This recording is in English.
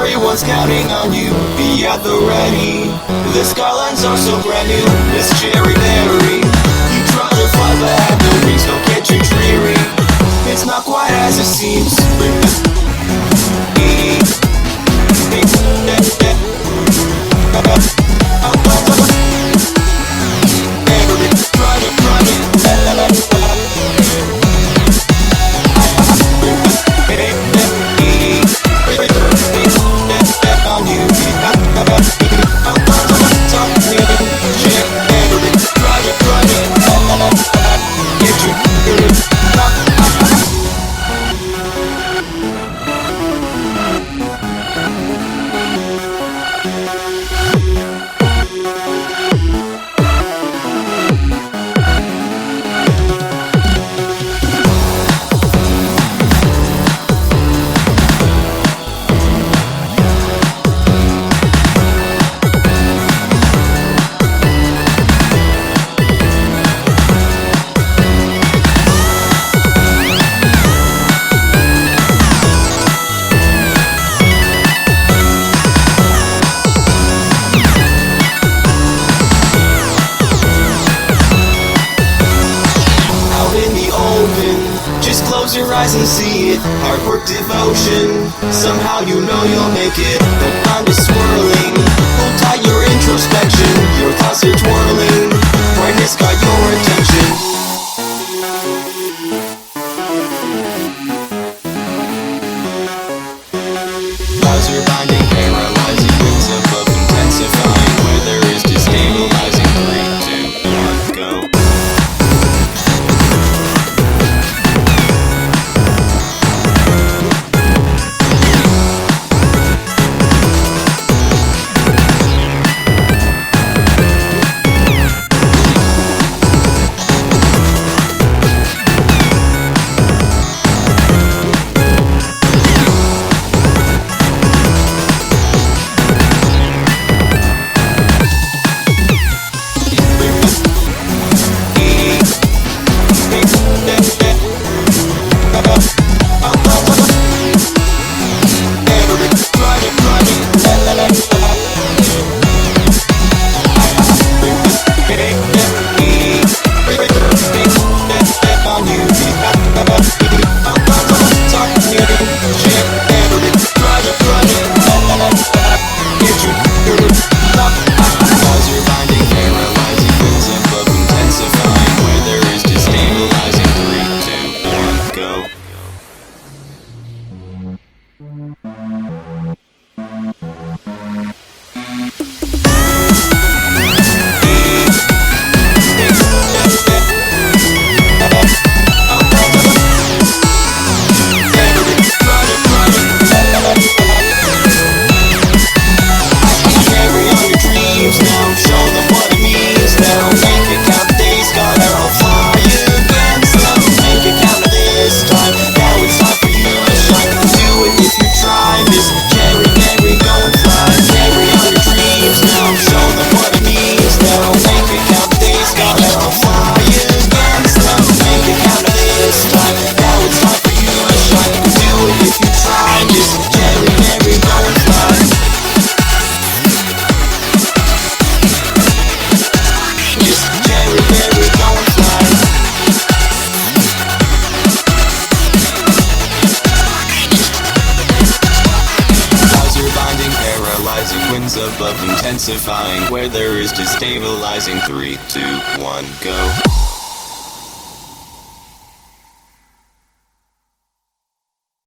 Everyone's counting on you, be at the ready. The skylines are so brand new, Miss Cherry Berry. You try to fly but the wings don't get too dreary. It's not quite as it seems. Just close your eyes and see it. Hard work, devotion. Somehow you know you'll make it. The mind is swirling. Hold tight your introspection. Your thoughts are twirling. Brightness got your attention. Laser binding, paralyzing, winds above intensifying. Weather is destabilizing. 3, 2, 1, go. Winds above intensifying, weather is destabilizing. 3, 2, 1, go.